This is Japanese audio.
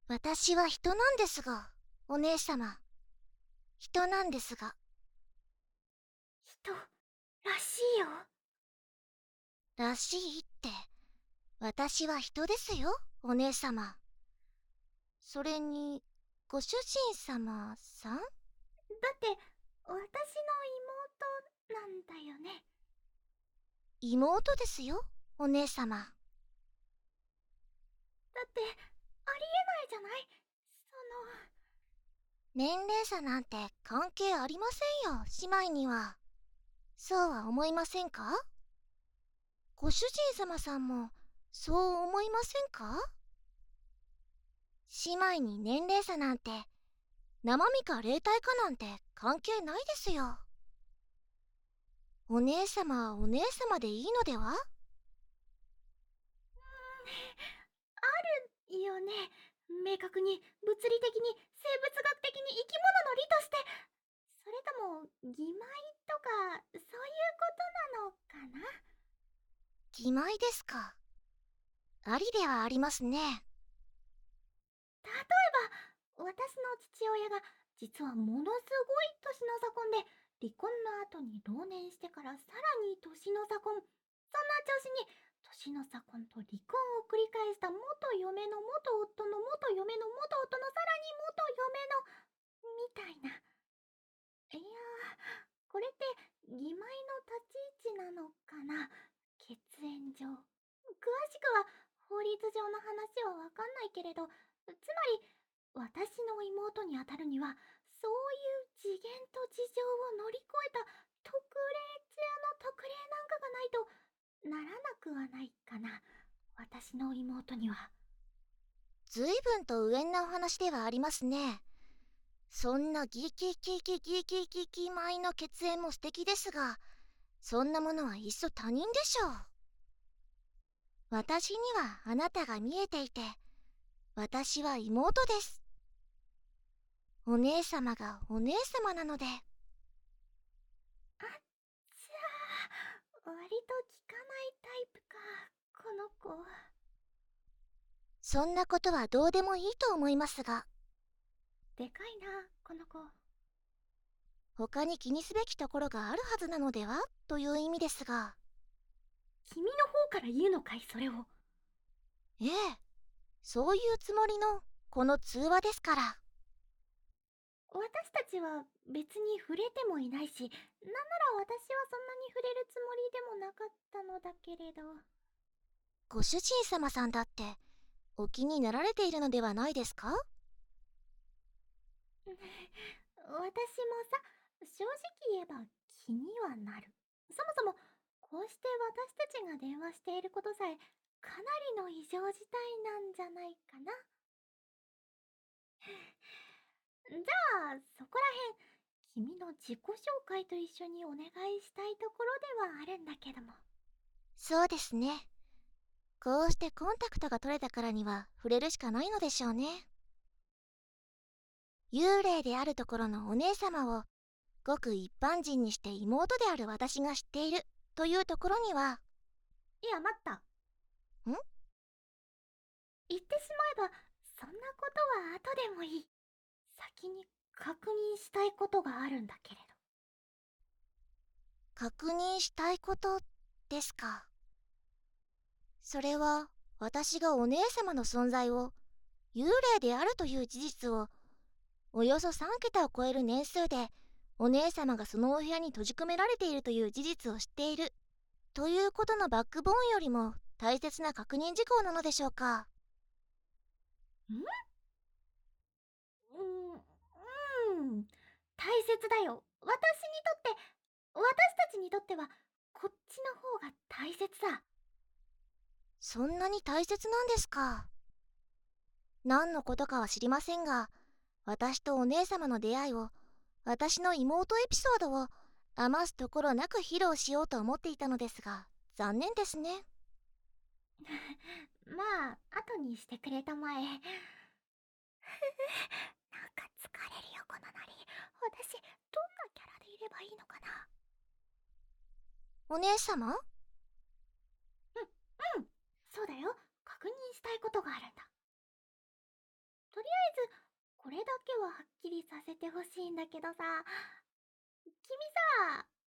私は人なんですが、お姉様。人なんですが。 人らしいよ。 らしいって、私は人ですよ、お姉様。それに、ご主人様さん？ だって私の妹なんだよね。 妹ですよ、お姉様。 だってありえないじゃない。 年齢差なんて関係ありませんよ、姉妹には。そうは思いませんか？ご主人様さんも、そう思いませんか？姉妹に年齢差なんて、生身か霊体かなんて関係ないですよ。お姉様はお姉様でいいのでは？ あるよね。明確に物理的に生物学的に生き物の理として。それとも義妹とかそういうことなのかな。 義妹ですか。ありではありますね。 例えば私の父親が実はものすごい年の差婚で、離婚の後に老年してからさらに年の差婚、そんな調子に年の差婚と離婚を繰り返した元嫁の元夫の元嫁の元夫のさらに元嫁のみたいな。いやー、これって義妹の立ち位置なのかな。血縁上詳しくは法律上の話はわかんないけれど、つまり私の妹にあたるにはそういう次元と事情を乗り越えた特例中の特例なんかがないとならなくはないかな、私の妹には。 ずいぶんと上なお話ではありますね。そんなギキギキギキギキ米の血縁も素敵ですが、そんなものはいっそ他人でしょう。私にはあなたが見えていて、私は妹です。お姉様がお姉様なので。 あっちゃー、割と聞かないタイプか、この子。 そんなことはどうでもいいと思いますが、 でかいな、この子。 他に気にすべきところがあるはずなのではという意味ですが。 君の方から言うのかい、それを。 ええ、そういうつもりのこの通話ですから。 私たちは別に触れてもいないし、なんなら私はそんなに触れるつもりでもなかったのだけれど。 ご主人様さんだってお気になられているのではないですか？ 私もさ、正直言えば気にはなる。そもそもこうして私たちが電話していることさえかなりの異常事態なんじゃないかな。じゃあそこらへん、君の自己紹介と一緒にお願いしたいところではあるんだけども。 そうですね。こうしてコンタクトが取れたからには触れるしかないのでしょうね。幽霊であるところのお姉様をごく一般人にして妹である私が知っているというところには。 いや、待った。 ん？ 言ってしまえばそんなことは後でもいい。先に確認したいことがあるんだけれど。 確認したいことですか。それは私がお姉様の存在を、幽霊であるという事実を、およそ3桁を超える年数でお姉様がそのお部屋に閉じ込められているという事実を知っているということのバックボーンよりも大切な確認事項なのでしょうか。 大切だよ。私たちにとってはこっちの方が大切だ。 そんなに大切なんですか。何のことかは知りませんが、私とお姉様の出会いを、私の妹エピソードを余すところなく披露しようと思っていたのですが、残念ですね。 まあ後にしてくれたまえ。なんか疲れるよこのなり。私どんなキャラでいればいいのかな。 お姉様？ うん、そうだよ。確認したいことがあるんだ。とずこれだけははっきりさせてほしいんだけどさ、君さ、